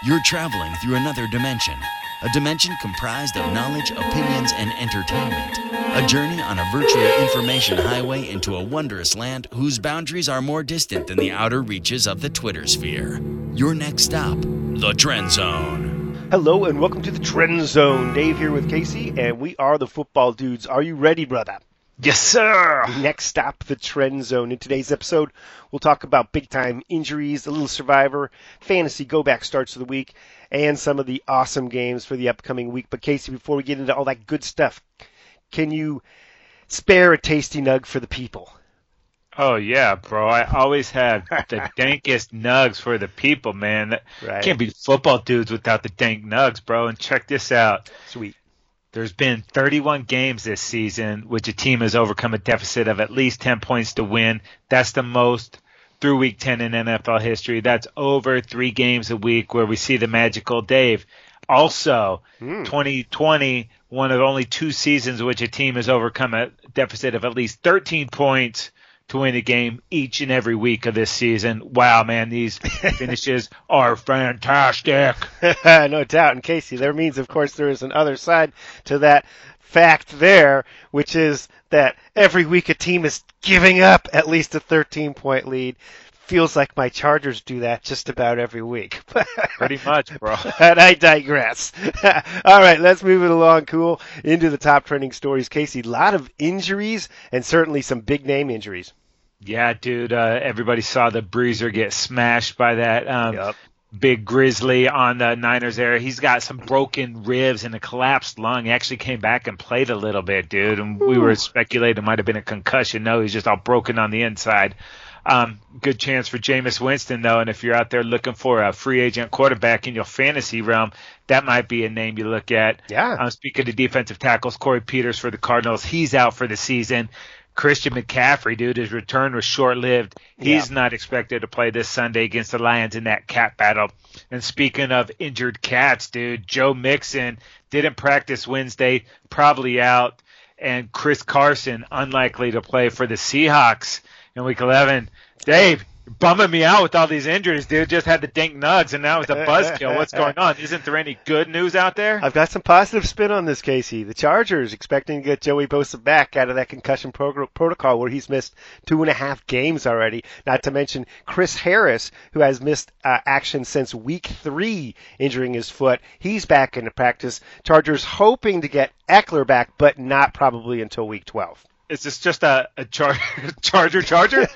You're traveling through another dimension. A dimension comprised of knowledge, opinions, and entertainment. A journey on a virtual information highway into a wondrous land whose boundaries are more distant than the outer reaches of the Twitter sphere. Your next stop, the Trend Zone. Hello and welcome to the Trend Zone. Dave here with Casey, and we are the football dudes. Are you ready, brother? Yes, sir. Next stop, the Trend Zone. In today's episode, we'll talk about big-time injuries, a little Survivor, fantasy go-back starts of the week, and some of the awesome games for the upcoming week. But Casey, before we get into all that good stuff, can you spare a tasty nug for the people? Oh, yeah, bro. I always have the dankest nugs for the people, man. Right. Can't be football dudes without the dank nugs, bro. And check this out. Sweet. There's been 31 games this season which a team has overcome a deficit of at least 10 points to win. That's the most through Week 10 in NFL history. That's over 3 games a week where we see the magical Dave. Also, 2020, one of only 2 seasons in which a team has overcome a deficit of at least 13 points to win a game each and every week of this season. Wow, man, these finishes are fantastic. No doubt. And Casey, there means, of course, there is an other side to that fact there, which is that every week a team is giving up at least a 13-point lead. Feels like my Chargers do that just about every week. Pretty much, bro. And I digress. All right, let's move it along, cool, into the top trending stories. Casey, a lot of injuries and certainly some big-name injuries. Yeah, dude, everybody saw the Breezer get smashed by that Yep. big grizzly on the Niners there. He's got some broken ribs and a collapsed lung. He actually came back and played a little bit, dude, and we were speculating it might have been a concussion. No, he's just all broken on the inside. Good chance for Jameis Winston, though, and if you're out there looking for a free agent quarterback in your fantasy realm, that might be a name you look at. Yeah. Speaking of defensive tackles, Corey Peters for the Cardinals, he's out for the season. Christian McCaffrey, dude, his return was short-lived. He's not expected to play this Sunday against the Lions in that cat battle. And speaking of injured cats, dude, Joe Mixon didn't practice Wednesday, probably out. And Chris Carson, unlikely to play for the Seahawks in Week 11. Dave, you're bumming me out with all these injuries, dude. Just had the dink nugs, and now it's a buzzkill. What's going on? Isn't there any good news out there? I've got some positive spin on this, Casey. The Chargers expecting to get Joey Bosa back out of that concussion protocol where he's missed 2.5 games already. Not to mention Chris Harris, who has missed action since Week 3, injuring his foot. He's back into practice. Chargers hoping to get Eckler back, but not probably until Week 12. Is this just a Charger? Charger?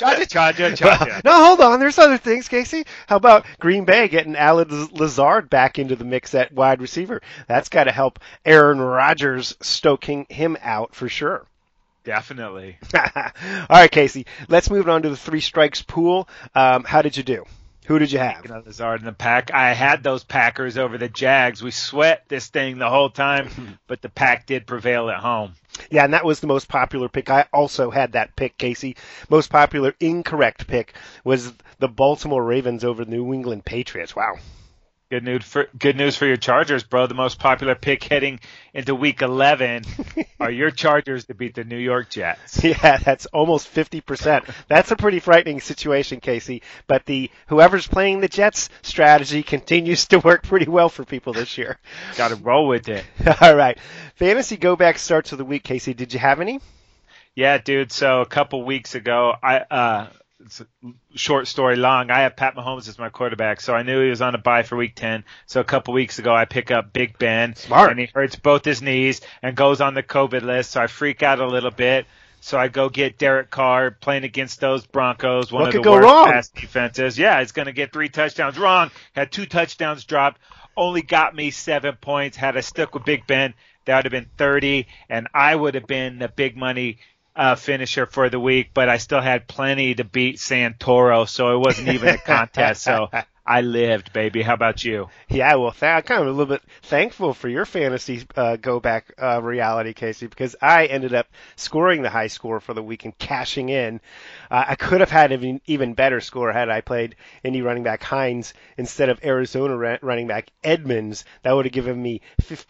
No, hold on. There's other things, Casey. How about Green Bay getting Alan Lazard back into the mix at wide receiver? That's got to help Aaron Rodgers stoking him out for sure. Definitely. All right, Casey. Let's move on to the 3 strikes pool. How did you do? Who did you have? Lazard in the pack. I had those Packers over the Jags. We sweat this thing the whole time, but the pack did prevail at home. Yeah, and that was the most popular pick. I also had that pick, Casey. Most popular incorrect pick was the Baltimore Ravens over the New England Patriots. Wow. Good news for your Chargers, bro. The most popular pick heading into Week 11 are your Chargers to beat the New York Jets. Yeah, that's almost 50%. That's a pretty frightening situation, Casey. But whoever's playing the Jets strategy continues to work pretty well for people this year. Got to roll with it. All right. Fantasy go-back starts of the week, Casey. Did you have any? Yeah, dude. So a couple weeks ago, it's a short story long. I have Pat Mahomes as my quarterback, so I knew he was on a bye for Week 10. So a couple weeks ago, I pick up Big Ben. Smart. And he hurts both his knees and goes on the COVID list, so I freak out a little bit. So I go get Derek Carr playing against those Broncos, one what of could the go worst wrong? pass defenses. Yeah, he's going to get 3 touchdowns. Wrong. Had 2 touchdowns dropped. Only got me 7 points. Had I stuck with Big Ben, that would have been 30, and I would have been the big money finisher for the week, but I still had plenty to beat Santoro, so it wasn't even a contest. So I lived, baby. How about you? Yeah, well, I'm kind of a little bit thankful for your fantasy go-back reality, Casey, because I ended up scoring the high score for the week and cashing in. I could have had an even better score had I played Indy running back Hines instead of Arizona running back Edmonds. That would have given me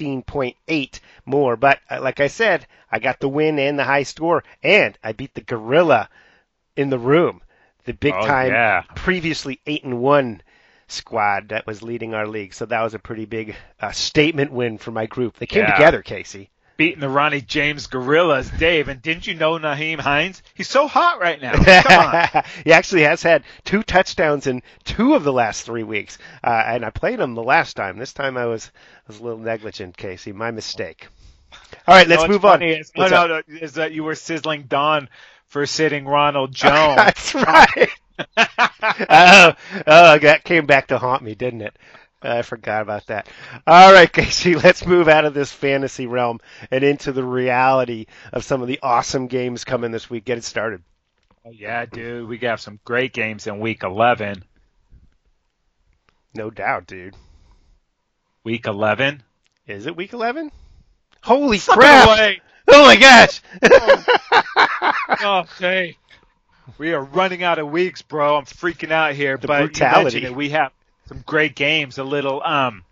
15.8 more. But like I said, I got the win and the high score, and I beat the gorilla in the room, the big-time, previously 8-1 squad that was leading our league. So that was a pretty big statement win for my group. They came together, Casey. Beating the Ronnie James Gorillas, Dave. And didn't you know Nyheim Hines? He's so hot right now. Come on. He actually has had 2 touchdowns in 2 of the last 3 weeks. And I played him the last time. This time I was a little negligent, Casey. My mistake. All right, let's move on. Is that you were sizzling Don for sitting Ronald Jones. That's right. That came back to haunt me, didn't it? I forgot about that. All right, Casey, let's move out of this fantasy realm and into the reality of some of the awesome games coming this week. Get it started. Oh, yeah, dude. We got some great games in Week 11. No doubt, dude. Week 11? Is it Week 11? Holy crap! Oh, my gosh! Oh, hey. We are running out of weeks, bro. I'm freaking out here. The but brutality. We have some great games. A little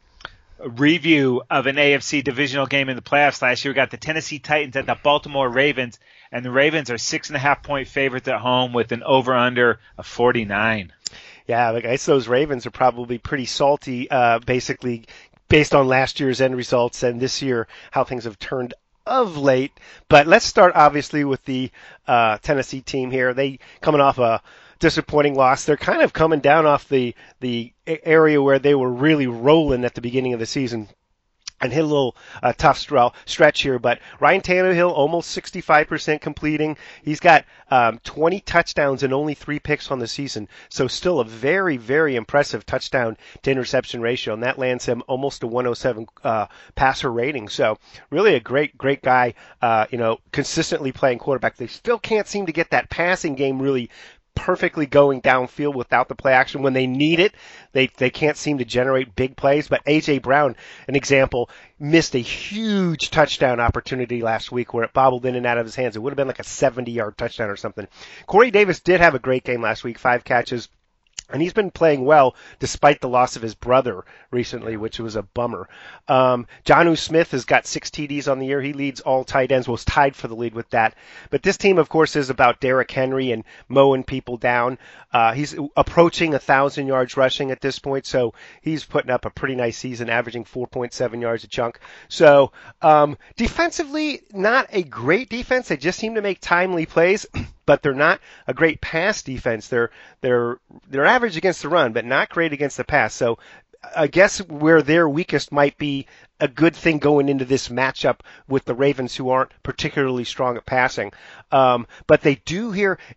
review of an AFC divisional game in the playoffs last year. We got the Tennessee Titans at the Baltimore Ravens, and the Ravens are 6.5-point favorites at home with an over-under of 49. Yeah, I guess those Ravens are probably pretty salty, basically, based on last year's end results and this year how things have turned of late. But let's start obviously with the Tennessee team here. They coming off a disappointing loss. They're kind of coming down off the area where they were really rolling at the beginning of the season and hit a little tough stretch here. But Ryan Tannehill, almost 65% completing. He's got 20 touchdowns and only 3 picks on the season. So still a very, very impressive touchdown to interception ratio. And that lands him almost a 107 passer rating. So really a great guy, consistently playing quarterback. They still can't seem to get that passing game really perfectly going downfield without the play action. When they need it, they can't seem to generate big plays. But A.J. Brown, an example, missed a huge touchdown opportunity last week where it bobbled in and out of his hands. It would have been like a 70-yard touchdown or something. Corey Davis did have a great game last week, 5 catches. And he's been playing well despite the loss of his brother recently, which was a bummer. Jonnu Smith has got 6 TDs on the year. He leads all tight ends, was tied for the lead with that. But this team, of course, is about Derrick Henry and mowing people down. He's approaching 1,000 yards rushing at this point, so he's putting up a pretty nice season, averaging 4.7 yards a chunk. So defensively, not a great defense. They just seem to make timely plays. But they're not a great pass defense. They're average against the run, but not great against the pass. So I guess where their weakest might be a good thing going into this matchup with the Ravens, who aren't particularly strong at passing. But they do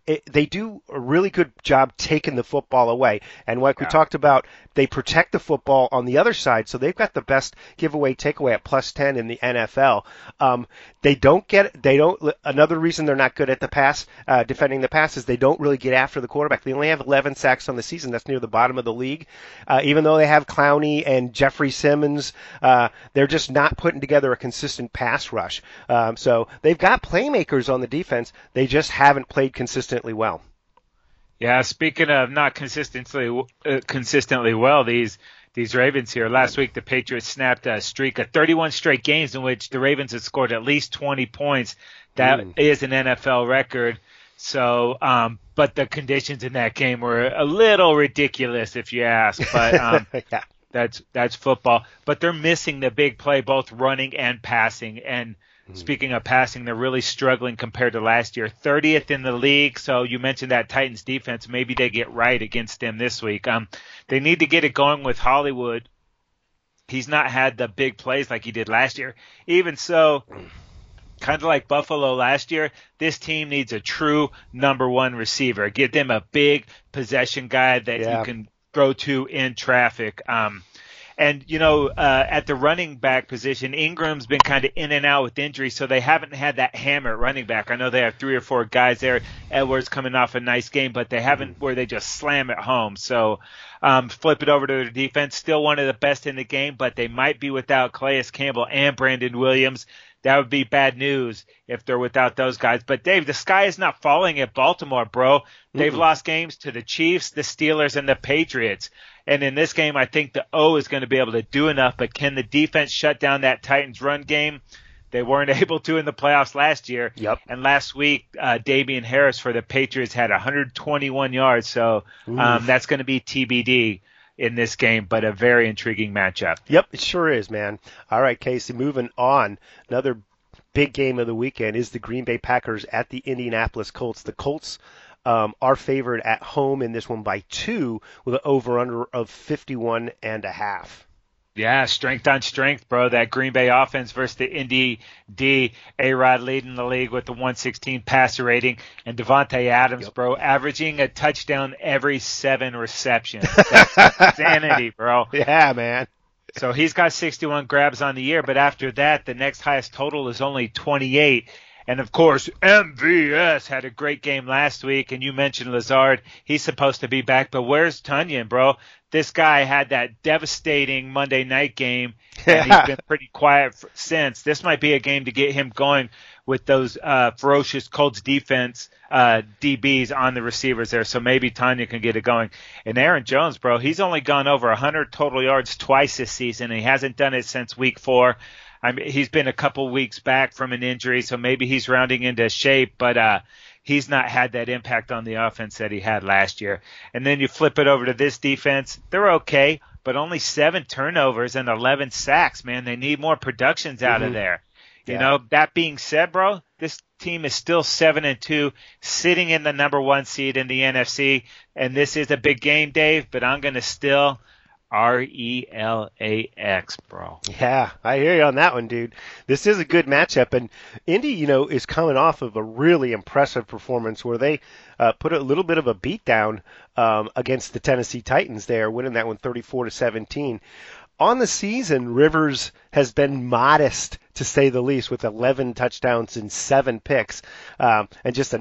a really good job taking the football away. And like we talked about, they protect the football on the other side, so they've got the best giveaway takeaway at +10 in the NFL. Another reason they're not good at the pass, defending the pass, is they don't really get after the quarterback. They only have 11 sacks on the season. That's near the bottom of the league. Even though they have Clowney and Jeffrey Simmons, they're just not putting together a consistent pass rush. So they've got playmakers on the defense. They just haven't played consistently well. Yeah, speaking of not consistently well, these Ravens here. Last week, the Patriots snapped a streak of 31 straight games in which the Ravens had scored at least 20 points. That is an NFL record. So, but the conditions in that game were a little ridiculous, if you ask. But yeah. That's football. But they're missing the big play, both running and passing. And speaking of passing, they're really struggling compared to last year. 30th in the league. So you mentioned that Titans defense. Maybe they get right against them this week. They need to get it going with Hollywood. He's not had the big plays like he did last year. Even so, kind of like Buffalo last year, this team needs a true number 1 receiver. Give them a big possession guy that you can throw to in traffic. And, at the running back position, Ingram's been kind of in and out with injury, so they haven't had that hammer at running back. I know they have 3 or 4 guys there. Edwards coming off a nice game, but they haven't where they just slam it home. So flip it over to their defense. Still one of the best in the game, but they might be without Calais Campbell and Brandon Williams. That would be bad news if they're without those guys. But, Dave, the sky is not falling at Baltimore, bro. They've lost games to the Chiefs, the Steelers, and the Patriots. And in this game, I think the O is going to be able to do enough. But can the defense shut down that Titans run game? They weren't able to in the playoffs last year. Yep. And last week, Damian Harris for the Patriots had 121 yards. So that's going to be TBD. in this game, but a very intriguing matchup. Yep, it sure is, man. All right, Casey, moving on. Another big game of the weekend is the Green Bay Packers at the Indianapolis Colts. The Colts are favored at home in this one by 2 with an over-under of 51.5. Yeah, strength on strength, bro. That Green Bay offense versus the Indy D. A-Rod leading the league with the 116 passer rating, and Devontae Adams, bro, averaging a touchdown every 7 receptions. That's insanity, bro. Yeah, man. So he's got 61 grabs on the year, but after that, the next highest total is only 28. And, of course, MVS had a great game last week, and you mentioned Lazard. He's supposed to be back, but where's Tunyon, bro? This guy had that devastating Monday night game, and he's been pretty quiet since. This might be a game to get him going with those ferocious Colts defense DBs on the receivers there, so maybe Tunyon can get it going. And Aaron Jones, bro, he's only gone over 100 total yards twice this season, and he hasn't done it since week 4. He's been a couple weeks back from an injury, so maybe he's rounding into shape, but he's not had that impact on the offense that he had last year. And then you flip it over to this defense. They're okay, but only 7 turnovers and 11 sacks, man. They need more productions out of there. Yeah. You know, that being said, bro, this team is still 7-2, sitting in the number 1 seed in the NFC, and this is a big game, Dave, but I'm going to still RELAX, bro. Yeah, I hear you on that one, dude. This is a good matchup, and Indy, you know, is coming off of a really impressive performance where they put a little bit of a beatdown against the Tennessee Titans there, winning that one 34-17. On the season, Rivers has been modest, to say the least, with 11 touchdowns and 7 picks, and just a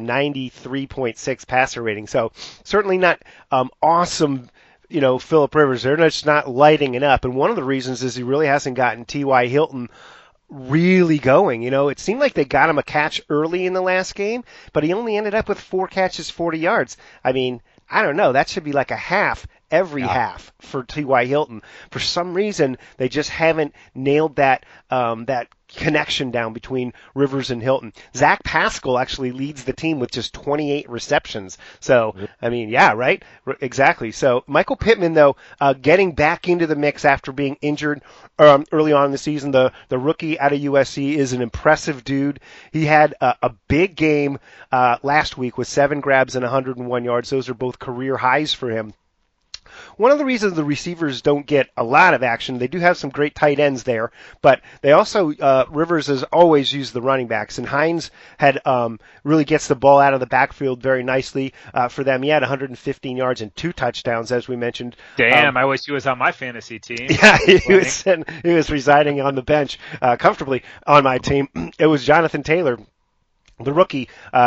93.6 passer rating. So certainly not awesome. You know, Phillip Rivers, they're just not lighting it up. And one of the reasons is he really hasn't gotten T.Y. Hilton really going. You know, it seemed like they got him a catch early in the last game, but he only ended up with 4 catches, 40 yards. I mean, I don't know. That should be like a half every half for T.Y. Hilton. For some reason, they just haven't nailed that that connection down between Rivers and Hilton. Zach Pascal actually leads the team with just 28 receptions. So, I mean, yeah, right? Exactly. So, Michael Pittman, though, getting back into the mix after being injured early on in the season. The rookie out of USC is an impressive dude. He had a big game last week with 7 grabs and 101 yards. Those are both career highs for him. One of the reasons the receivers don't get a lot of action, they do have some great tight ends there, but they also, Rivers has always used the running backs, and Hines had really gets the ball out of the backfield very nicely for them. He had 115 yards and 2 touchdowns, as we mentioned. Damn, I wish he was on my fantasy team. Yeah, he was residing on the bench comfortably on my team. It was Jonathan Taylor, the rookie,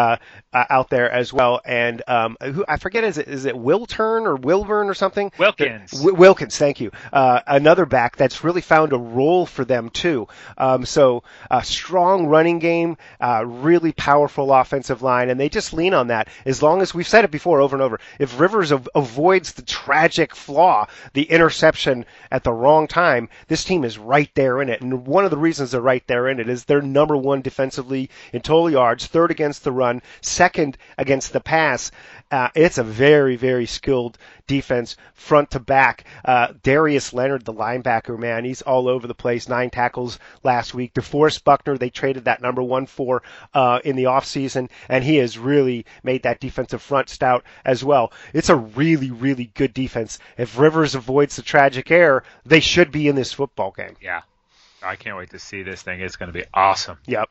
out there as well, and who I forget, is it Wiltern or Wilburn or something? Wilkins. Wilkins, thank you. Another back that's really found a role for them too. So a strong running game, really powerful offensive line, and they just lean on that. As long as we've said it before, over and over, if Rivers avoids the tragic flaw, the interception at the wrong time, this team is right there in it. And one of the reasons they're right there in it is they're number 1 defensively in total yards, 3rd against the run, 2nd against the pass. It's a very, very skilled defense front to back. Darius Leonard, the linebacker, man, he's all over the place. 9 tackles last week. DeForest Buckner, they traded that number 1 for in the offseason, and he has really made that defensive front stout as well. It's a really, really good defense. If Rivers avoids the tragic error, they should be in this football game. Yeah. I can't wait to see this thing. It's going to be awesome. Yep.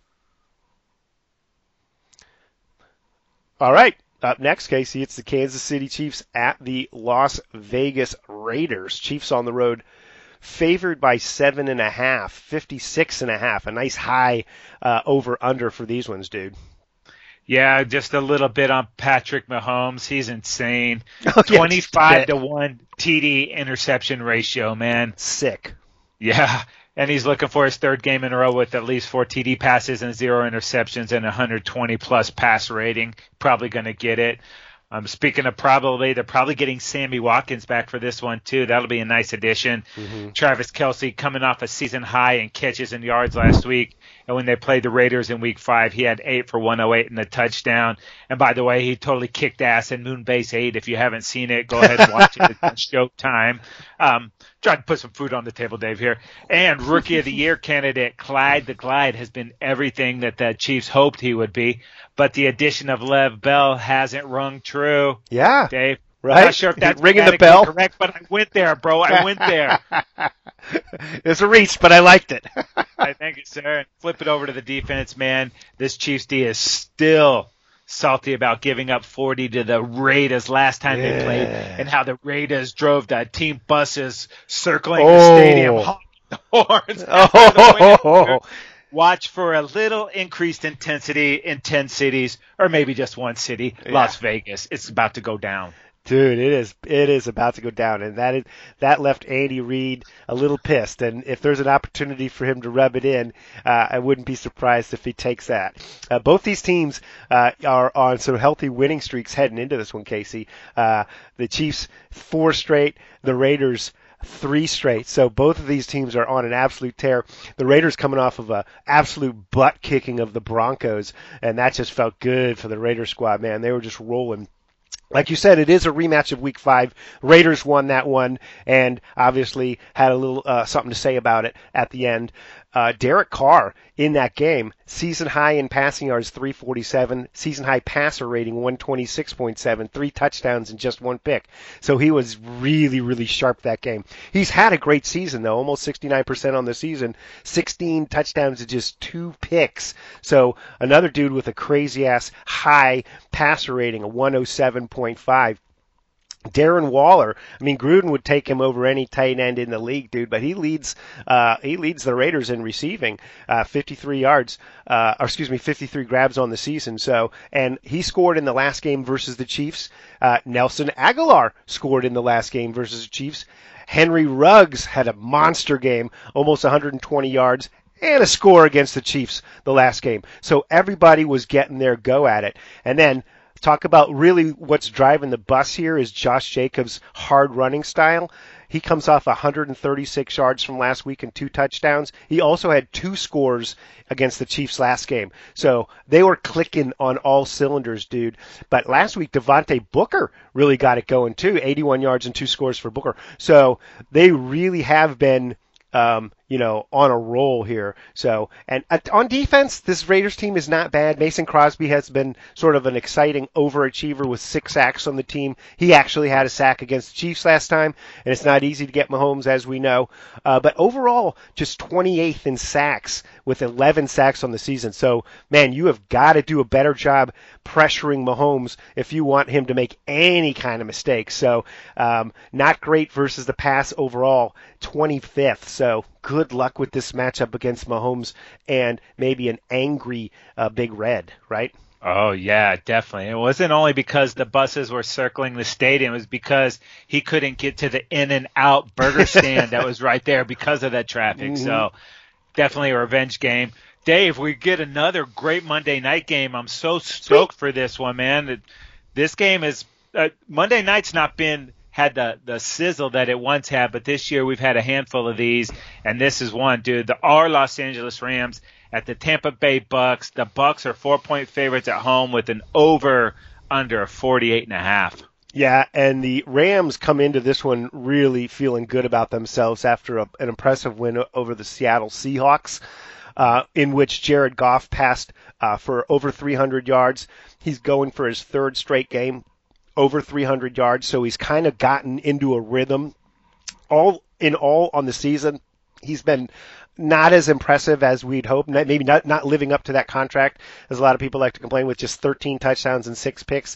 All right. Up next, Casey, it's the Kansas City Chiefs at the Las Vegas Raiders. Chiefs on the road, favored by 7.5, 56.5. A nice high over-under for these ones, dude. Yeah, just a little bit on Patrick Mahomes. He's insane. 25-1 TD interception ratio, man. Sick. Yeah. And he's looking for his 3rd game in a row with at least 4 TD passes and 0 interceptions and 120-plus pass rating. Probably going to get it. Speaking of they're probably getting Sammy Watkins back for this one too. That'll be a nice addition. Mm-hmm. Travis Kelce coming off a season high in catches and yards last week. And when they played the Raiders in week 5, he had 8 for 108 and a touchdown. And by the way, he totally kicked ass in Moonbase 8. If you haven't seen it, go ahead and watch it. It's Showtime. Trying to put some food on the table, Dave, here. And Rookie of the Year candidate Clyde the Glide has been everything that the Chiefs hoped he would be. But the addition of Lev Bell hasn't rung true. Yeah. Dave. Right? I'm not sure if that's ringing the bell. Correct, but I went there, bro. I went there. It's a reach, but I liked it. I thank you, sir. And flip it over to the defense, man. This Chiefs D is still salty about giving up 40 to the Raiders last time they played, and how the Raiders drove the team buses circling the stadium, honking the horns. Watch for a little increased intensity in 10 cities, or maybe just one city, Las Vegas. It's about to go down. Dude, it is about to go down, and that left Andy Reid a little pissed. And if there's an opportunity for him to rub it in, I wouldn't be surprised if he takes that. Both these teams are on some healthy winning streaks heading into this one, Casey. The Chiefs 4 straight, the Raiders 3 straight. So both of these teams are on an absolute tear. The Raiders coming off of a absolute butt kicking of the Broncos, and that just felt good for the Raiders squad, man. They were just rolling. Like you said, it is a rematch of Week 5. Raiders won that one, and obviously had a little something to say about it at the end. Derek Carr in that game, season high in passing yards 347, season high passer rating 126.7, 3 touchdowns and just 1 pick. So he was really, really sharp that game. He's had a great season though, almost 69% on the season, 16 touchdowns and just 2 picks. So another dude with a crazy ass high passer rating of 107.5. Darren Waller, I mean, Gruden would take him over any tight end in the league, dude, but he leads the Raiders in receiving, 53 grabs on the season. So, and he scored in the last game versus the Chiefs. Nelson Aguilar scored in the last game versus the Chiefs. Henry Ruggs had a monster game, almost 120 yards. And a score against the Chiefs the last game. So everybody was getting their go at it. And then talk about really what's driving the bus here is Josh Jacobs' hard running style. He comes off 136 yards from last week and 2 touchdowns. He also had 2 scores against the Chiefs last game. So they were clicking on all cylinders, dude. But last week, Devontae Booker really got it going too. 81 yards and 2 scores for Booker. So they really have been on a roll here. So, and on defense, this Raiders team is not bad. Mason Crosby has been sort of an exciting overachiever with 6 sacks on the team. He actually had a sack against the Chiefs last time, and it's not easy to get Mahomes, as we know. But overall, just 28th in sacks with 11 sacks on the season. So, man, you have got to do a better job pressuring Mahomes if you want him to make any kind of mistakes. So, not great versus the pass overall, 25th. So, good luck with this matchup against Mahomes and maybe an angry Big Red, right? Oh, yeah, definitely. It wasn't only because the buses were circling the stadium. It was because he couldn't get to the In-N-Out burger stand that was right there because of that traffic. Mm-hmm. So definitely a revenge game. Dave, we get another great Monday night game. I'm so stoked for this one, man. This game is Monday night's not been had the sizzle that it once had, but this year we've had a handful of these, and this is one, dude. Our Los Angeles Rams at the Tampa Bay Bucks. The Bucks are 4-point favorites at home with an over-under of 48.5. Yeah, and the Rams come into this one really feeling good about themselves after an impressive win over the Seattle Seahawks, in which Jared Goff passed for over 300 yards. He's going for his 3rd straight game over 300 yards, so he's kind of gotten into a rhythm. All in all on the season, he's been not as impressive as we'd hoped, maybe not living up to that contract, as a lot of people like to complain, with just 13 touchdowns and 6 picks.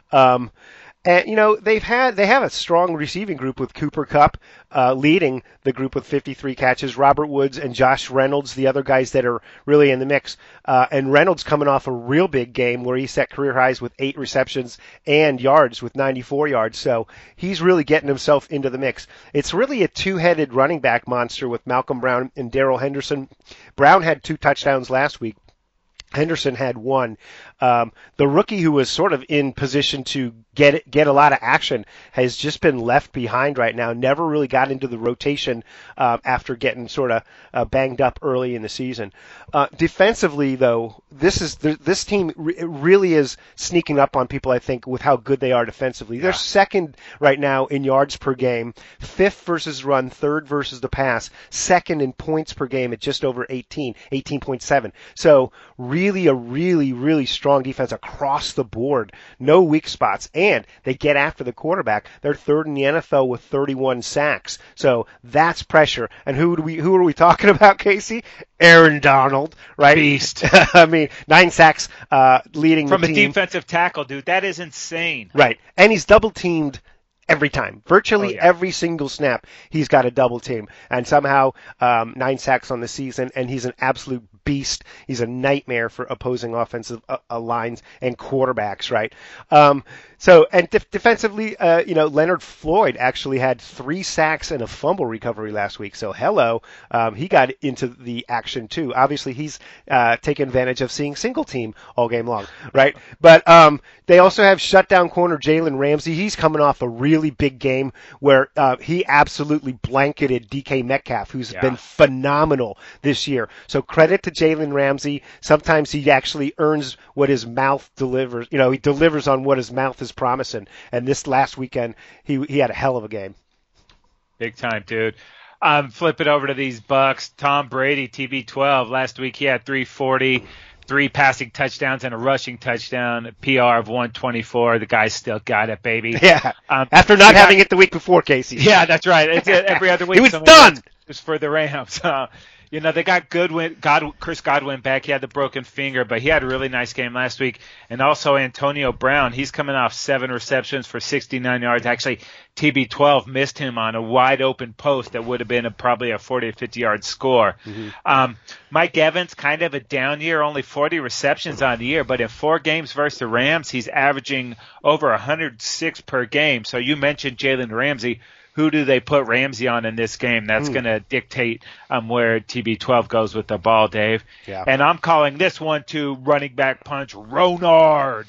And, they have a strong receiving group with Cooper Kupp leading the group with 53 catches, Robert Woods and Josh Reynolds, the other guys that are really in the mix. And Reynolds coming off a real big game where he set career highs with 8 receptions and yards with 94 yards. So he's really getting himself into the mix. It's really a 2-headed running back monster with Malcolm Brown and Darrell Henderson. Brown had 2 touchdowns last week. Henderson had 1. The rookie who was sort of in position to get a lot of action has just been left behind right now. Never really got into the rotation after getting sort of banged up early in the season. Defensively, though, this team really is sneaking up on people, I think, with how good they are defensively. They're second right now in yards per game, fifth versus run, third versus the pass, second in points per game at just over 18.7. So really a really strong defense across the board. No weak spots. And they get after the quarterback. They're third in the NFL with 31 sacks. So that's pressure. And who are we talking about, Casey? Aaron Donald, right? Beast. I mean, 9 sacks leading from the team. From a defensive tackle, dude. That is insane. Right. And he's double teamed every time. Virtually every single snap, he's got a double team. And somehow 9 sacks on the season, and he's an absolute beast. He's a nightmare for opposing offensive lines and quarterbacks, right? Defensively, Leonard Floyd actually had 3 sacks and a fumble recovery last week. So he got into the action too. Obviously, he's taken advantage of seeing single team all game long, right? But they also have shutdown corner Jalen Ramsey. He's coming off a really big game where he absolutely blanketed DK Metcalf, who's been phenomenal this year. So credit to Jalen Ramsey. Sometimes he actually earns what his mouth delivers. He delivers on what his mouth is promising. And this last weekend, he had a hell of a game. Big time, dude. Flip it over to these Bucks. Tom Brady, TB12. Last week he had 340, 3 passing touchdowns and a rushing touchdown, PR of 124. The guy still got it, baby. Yeah. After not having it the week before, Casey. Yeah, that's right. It's every other week. He was done. Just for the Rams. They got Chris Godwin back. He had the broken finger, but he had a really nice game last week. And also Antonio Brown. He's coming off 7 receptions for 69 yards. Actually, TB12 missed him on a wide open post that would have been probably a 40 or 50-yard score. Mm-hmm. Mike Evans, kind of a down year, only 40 receptions on the year, but in 4 games versus the Rams, he's averaging over 106 per game. So you mentioned Jalen Ramsey. Who do they put Ramsey on in this game? That's going to dictate where TB12 goes with the ball, Dave. Yeah. And I'm calling this one to running back punch Ronald.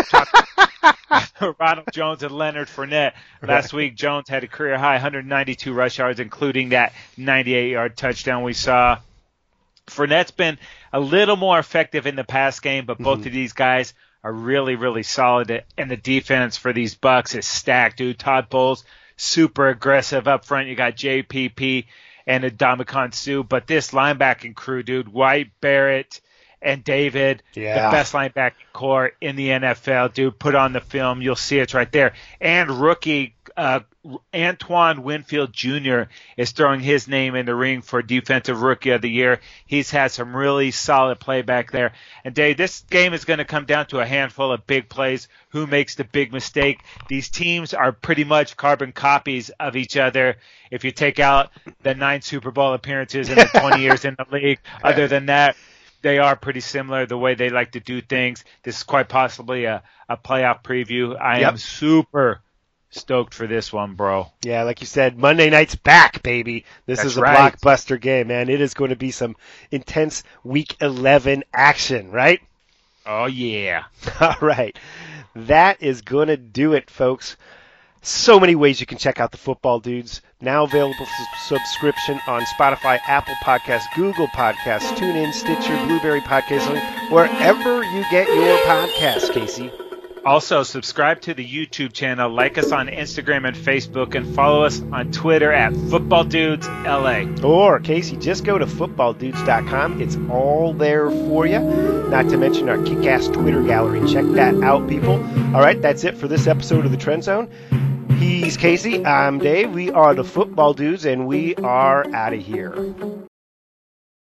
Ronald Jones and Leonard Fournette. Last week, Jones had a career high 192 rush yards, including that 98-yard touchdown we saw. Fournette's been a little more effective in the pass game, but both of these guys are really, really solid. And the defense for these Bucks is stacked, dude. Todd Bowles, super aggressive up front. You got JPP and Ndamukong Suh. But this linebacking crew, dude, White, Barrett, and David, the best linebacking core in the NFL, dude. Put on the film. You'll see it's right there. And rookie Antoine Winfield Jr. is throwing his name in the ring for Defensive Rookie of the Year. He's had some really solid play back there. And Dave, this game is going to come down to a handful of big plays. Who makes the big mistake? These teams are pretty much carbon copies of each other. If you take out the 9 Super Bowl appearances in the 20 years in the league, other than that, they are pretty similar the way they like to do things. This is quite possibly a playoff preview. I am super stoked for this one, bro. Yeah, like you said, Monday night's back, baby. This is a blockbuster game, man. It is going to be some intense Week 11 action, right? Oh, yeah. All right. That is going to do it, folks. So many ways you can check out the Football Dudes. Now available for subscription on Spotify, Apple Podcasts, Google Podcasts, TuneIn, Stitcher, Blueberry Podcasts, wherever you get your podcasts, Casey. Also, subscribe to the YouTube channel, like us on Instagram and Facebook, and follow us on Twitter at FootballDudesLA. Or, Casey, just go to footballdudes.com. It's all there for you. Not to mention our kick-ass Twitter gallery. Check that out, people. All right, that's it for this episode of the Trend Zone. He's Casey. I'm Dave. We are the Football Dudes, and we are out of here.